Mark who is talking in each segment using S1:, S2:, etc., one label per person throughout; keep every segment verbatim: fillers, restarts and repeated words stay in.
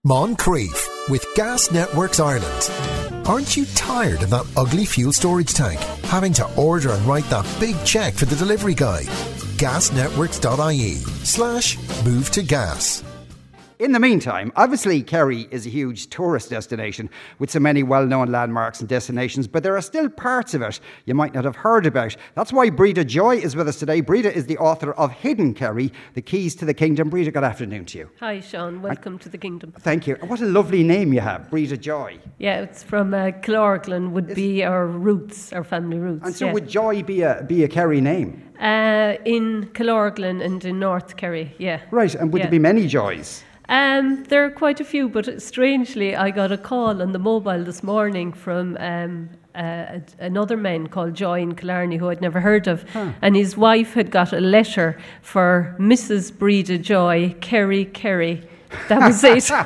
S1: Moncrief with Gas Networks Ireland. Aren't you tired of that ugly fuel storage tank, having to order and write that big cheque for the delivery guy? gasnetworks.ie slash move to gas.
S2: In the meantime, obviously Kerry is a huge tourist destination with so many well-known landmarks and destinations, but there are still parts of it you might not have heard about. That's why Breda Joy is with us today. Breda is the author of Hidden Kerry, The Keys to the Kingdom. Breda, good afternoon to you.
S3: Hi Sean, welcome and, to the kingdom.
S2: Thank you. What a lovely name you have, Breda Joy.
S3: Yeah, it's from uh, Kilorglan, would is be our roots, our family roots.
S2: And so
S3: yeah.
S2: would Joy be a, be a Kerry name?
S3: Uh, in Kilorglan and in North Kerry, yeah.
S2: Right, and would
S3: yeah.
S2: there be many Joys?
S3: Um, there are quite a few, but strangely, I got a call on the mobile this morning from um, uh, another man called Joy in Killarney, who I'd never heard of, huh. and his wife had got a letter for Missus Breda Joy, Kerry Kerry. That was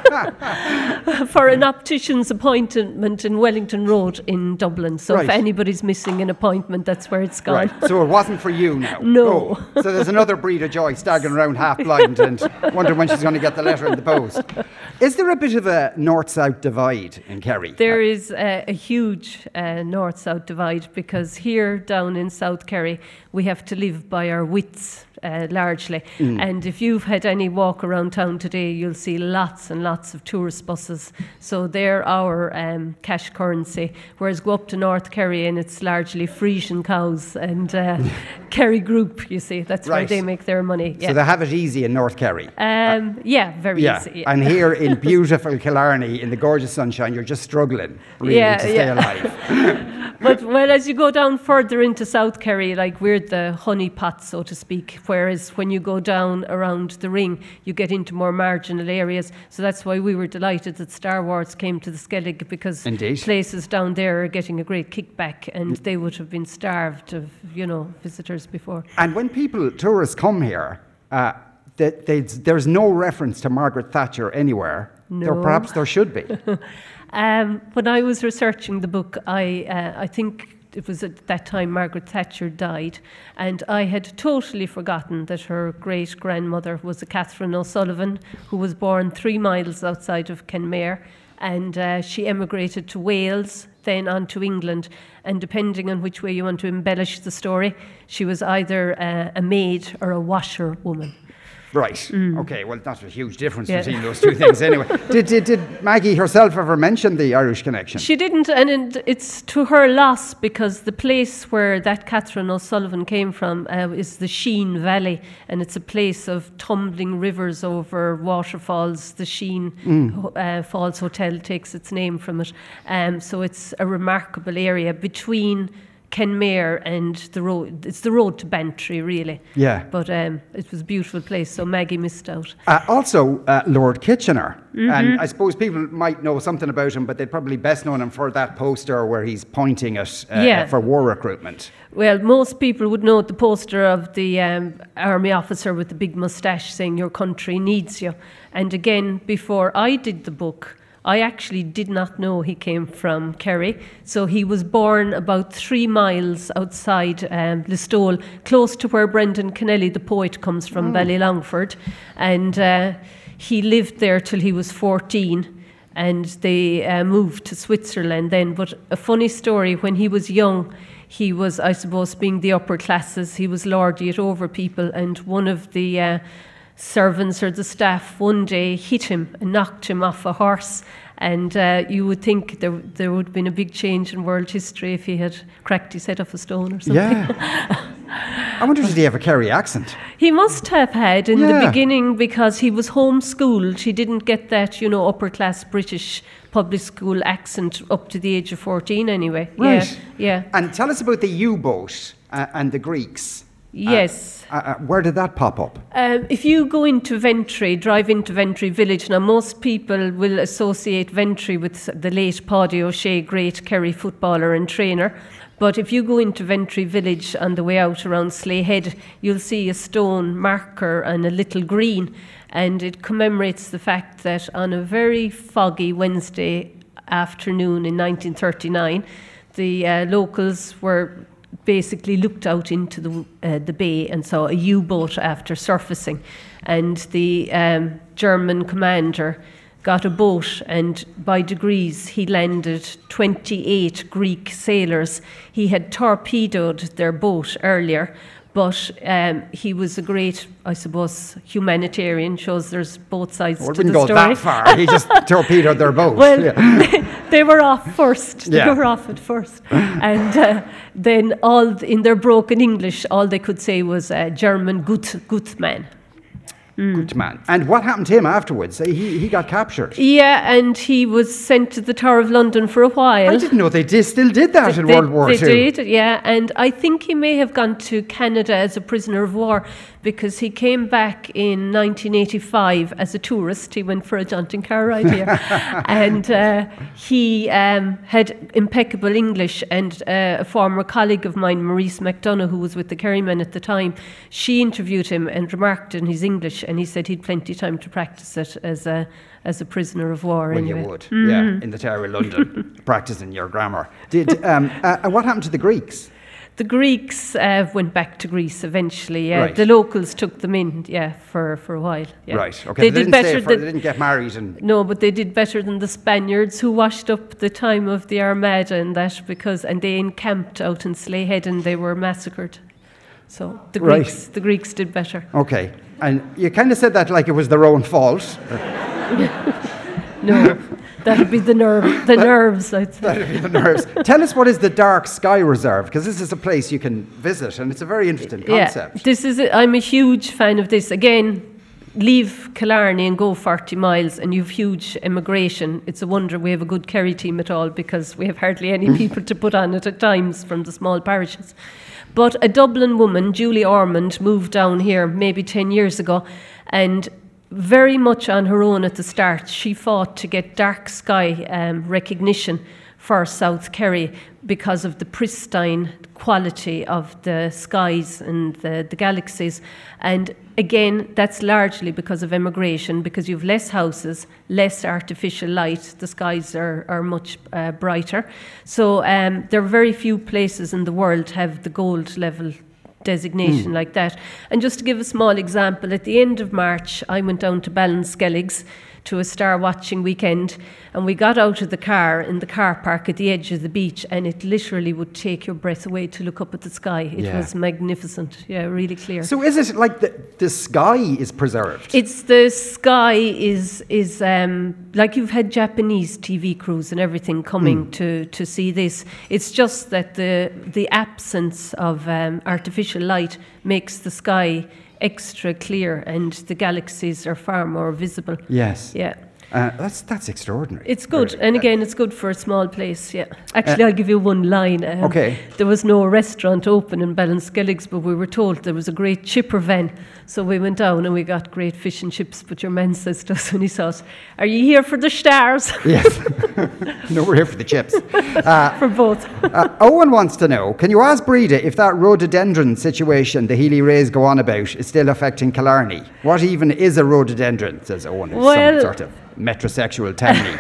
S3: it. For an optician's appointment in Wellington Road in Dublin. So
S2: right.
S3: if anybody's missing an appointment, that's where it's gone.
S2: Right. So it wasn't for you now?
S3: No.
S2: Oh. So there's another Breda Joy staggering around half blind and wondering when she's going to get the letter in the post. Is there a bit of a north-south divide in Kerry?
S3: There is a, a huge uh, north-south divide, because here down in South Kerry we have to live by our wits. Uh, largely. Mm. And if you've had any walk around town today, you'll see lots and lots of tourist buses. So they're our um, cash currency. Whereas go up to North Kerry and it's largely Frisian cows and uh, Kerry Group, you see. That's
S2: right.
S3: where they make their money. Yeah.
S2: So they have it easy in North Kerry?
S3: Um, uh, yeah, very
S2: yeah.
S3: easy. Yeah.
S2: And here in beautiful Killarney, in the gorgeous sunshine, you're just struggling really
S3: yeah,
S2: to stay
S3: yeah.
S2: alive.
S3: But, well, as you go down further into South Kerry, like we're the honey pot, so to speak, whereas when you go down around the ring, you get into more marginal areas. So that's why we were delighted that Star Wars came to the Skellig, because
S2: Indeed.
S3: places down there are getting a great kickback, and they would have been starved of, you know, visitors before.
S2: And when people, tourists come here, uh, they, they, there's no reference to Margaret Thatcher anywhere.
S3: No.
S2: There, perhaps there should be.
S3: Um, when I was researching the book, I uh, I think it was at that time Margaret Thatcher died, and I had totally forgotten that her great-grandmother was a Catherine O'Sullivan, who was born three miles outside of Kenmare, and uh, she emigrated to Wales, then on to England, and depending on which way you want to embellish the story, she was either uh, a maid or a washerwoman.
S2: Right.
S3: Mm.
S2: Okay. Well, that's a huge difference
S3: yeah.
S2: between those two things anyway. Did, did did Maggie herself ever mention the Irish connection?
S3: She didn't, and it's to her loss, because the place where that Catherine O'Sullivan came from uh, is the Sheen Valley, and it's a place of tumbling rivers over waterfalls. The Sheen mm. uh, Falls Hotel takes its name from it. Um, so it's a remarkable area between Kenmare and the road. It's the road to Bantry, really.
S2: Yeah.
S3: But um, it was a beautiful place, so Maggie missed out.
S2: Uh, also, uh, Lord Kitchener.
S3: Mm-hmm.
S2: And I suppose people might know something about him, but they'd probably best known him for that poster where he's pointing at uh,
S3: yeah.
S2: for war recruitment.
S3: Well, most people would know the poster of the um, army officer with the big moustache saying, "Your country needs you." And again, before I did the book, I actually did not know he came from Kerry. So he was born about three miles outside um, Listowel, close to where Brendan Kennelly, the poet, comes from, mm. Ballylongford. And uh, he lived there till he was fourteen. And they uh, moved to Switzerland then. But a funny story, when he was young, he was, I suppose, being the upper classes, he was lordly it over people. And one of the Uh, servants or the staff one day hit him and knocked him off a horse, and uh, you would think there there would have been a big change in world history if he had cracked his head off a stone or something.
S2: Yeah. I wonder, did he have a Kerry accent?
S3: He must have had in
S2: yeah.
S3: the beginning, because he was homeschooled. He didn't get that, you know, upper class British public school accent up to the age of fourteen anyway.
S2: Right.
S3: Yeah. yeah.
S2: And tell us about the U-boat uh, and the Greeks.
S3: Yes.
S2: Uh, uh, where did that pop up?
S3: Um, if you go into Ventry, drive into Ventry village, now most people will associate Ventry with the late Paddy O'Shea, great Kerry footballer and trainer. But if you go into Ventry village on the way out around Slayhead, you'll see a stone marker and a little green. And it commemorates the fact that on a very foggy Wednesday afternoon in nineteen thirty-nine, the uh, locals were basically looked out into the uh, the bay and saw a U-boat after surfacing, and the um, German commander got a boat, and by degrees he landed twenty-eight Greek sailors. He had torpedoed their boat earlier, but um, he was a great, I suppose, humanitarian. Shows there's both sides
S2: Well,
S3: to
S2: didn't
S3: the
S2: go
S3: story.
S2: that far. He just torpedoed their boat.
S3: Well,
S2: yeah.
S3: they were off first. They
S2: Yeah.
S3: were off at first. And uh, then all th- in their broken English, all they could say was uh, German gut, gut man.
S2: Good man. And what happened to him afterwards? He, he got captured.
S3: Yeah, and he was sent to the Tower of London for a while.
S2: I didn't know they did, still did that in
S3: They-
S2: World War
S3: they
S2: Two.
S3: did, yeah. And I think he may have gone to Canada as a prisoner of war, because he came back in nineteen eighty-five as a tourist. He went for a jaunting car ride here. And uh, he um, had impeccable English. And uh, a former colleague of mine, Maurice McDonough, who was with the Kerrymen at the time, she interviewed him and remarked on his English, and he said he'd plenty of time to practice it as a as a prisoner of war.
S2: Well,
S3: anyway.
S2: you would, yeah, in the Tower of London, practicing your grammar. Did um, uh, what happened to the Greeks?
S3: The Greeks uh, went back to Greece eventually. Yeah.
S2: Right.
S3: The locals took them in, yeah, for, for a while. Yeah.
S2: Right. Okay.
S3: They,
S2: They,
S3: did
S2: didn't stay
S3: better
S2: for,
S3: than
S2: they didn't get married and.
S3: no, but they did better than the Spaniards, who washed up the time of the Armada and that, because and they encamped out in Slayhead and they were massacred. So the
S2: Right.
S3: Greeks, the Greeks did better.
S2: Okay. And you kind of said that like it was their own fault.
S3: No, that'd be the nerve, the nerves. I'd say.
S2: That'd be the nerves. Tell us, what is the Dark Sky Reserve? Because this is a place you can visit, and it's a very interesting concept.
S3: Yeah, this is. A, I'm a huge fan of this. Again, leave Killarney and go forty miles, and you've huge immigration. It's a wonder we have a good Kerry team at all, because we have hardly any people to put on it at times from the small parishes. But a Dublin woman, Julie Ormond, moved down here maybe ten years ago, and very much on her own at the start, she fought to get dark sky um, recognition for South Kerry because of the pristine quality of the skies and the, the galaxies. And again, that's largely because of immigration, because you have less houses, less artificial light, the skies are, are much uh, brighter. So um, there are very few places in the world have the gold level designation mm. like that. And just to give a small example, at the end of March, I went down to Ballinskelligs to a star watching weekend, and we got out of the car in the car park at the edge of the beach, and it literally would take your breath away to look up at the sky. It
S2: Yeah.
S3: was magnificent, yeah, really clear.
S2: So is it like the, the sky is preserved?
S3: It's the sky is is um, like you've had Japanese T V crews and everything coming mm. to, to see this. It's just that the the absence of um, artificial light makes the sky extra clear, and the galaxies are far more visible.
S2: Yes.
S3: Yeah.
S2: Uh, that's that's extraordinary.
S3: It's good,
S2: Really.
S3: and again, it's good for a small place. Yeah, actually,
S2: Uh,
S3: I'll give you one line. Um,
S2: okay.
S3: There was no restaurant open in Ballinskelligs, but we were told there was a great chipper van. So we went down and we got great fish and chips. But your man says to us when he saw us, "Are you here for the stars?"
S2: Yes. No, we're here for the chips. Uh,
S3: For both.
S2: uh, Owen wants to know, can you ask Breda if that rhododendron situation the Healy Rays go on about is still affecting Killarney? What even is a rhododendron, says Owen, who's
S3: Well-
S2: some sort of metrosexual townie.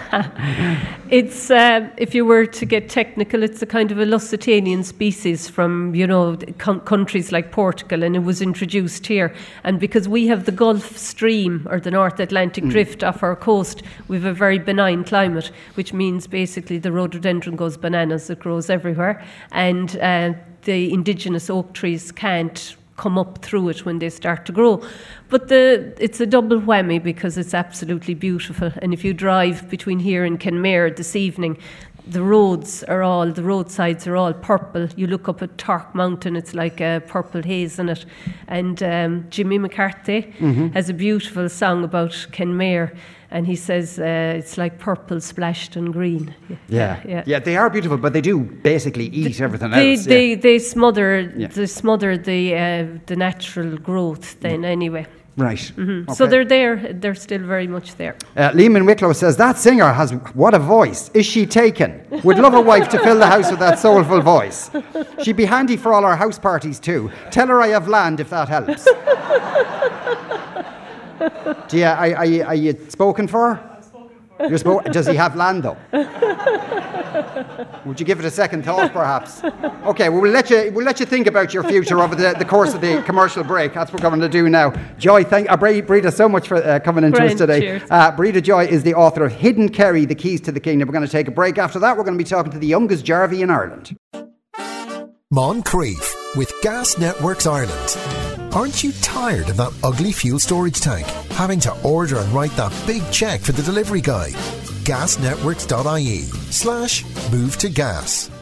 S3: It's, um, if you were to get technical, it's a kind of a Lusitanian species from, you know, com- countries like Portugal, and it was introduced here. And because we have the Gulf Stream, or the North Atlantic
S2: Mm.
S3: Drift off our coast, we have a very benign climate, which means basically the rhododendron goes bananas. It grows everywhere. And uh, the indigenous oak trees can't come up through it when they start to grow. But the it's a double whammy, because it's absolutely beautiful. And if you drive between here and Kenmare this evening, the roads are all, the roadsides are all purple. You look up at Tork Mountain, it's like a purple haze in it. And um, Jimmy McCarthy mm-hmm. has a beautiful song about Kenmare, and he says uh, it's like purple splashed in green.
S2: Yeah.
S3: yeah,
S2: yeah, they are beautiful, but they do basically eat everything
S3: They
S2: else.
S3: they
S2: yeah.
S3: they smother
S2: Yeah.
S3: they smother the uh, the natural growth then anyway.
S2: Right.
S3: Mm-hmm.
S2: Okay.
S3: So they're there. They're still very much there.
S2: Uh, Lehman Wicklow says, that singer has, what a voice. Is she taken? Would love a wife to fill the house with that soulful voice. She'd be handy for all our house parties too. Tell her I have land if that helps. Do you, are, are, you, are you spoken for? You're supposed, does he have land though? Would you give it a second thought, perhaps? Okay, well, we'll let you we'll let you think about your future over the, the course of the commercial break. That's what we're going to do now. Joy, thank uh, Breda so much for uh, coming into us today. Uh, Breda Joy is the author of Hidden Kerry: The Keys to the Kingdom. We're going to take a break. After that, we're going to be talking to the youngest Jarvey in Ireland.
S1: Moncrief with Gas Networks Ireland. Aren't you tired of that ugly fuel storage tank? Having to order and write that big cheque for the delivery guy? gasnetworks.ie slash move to gas.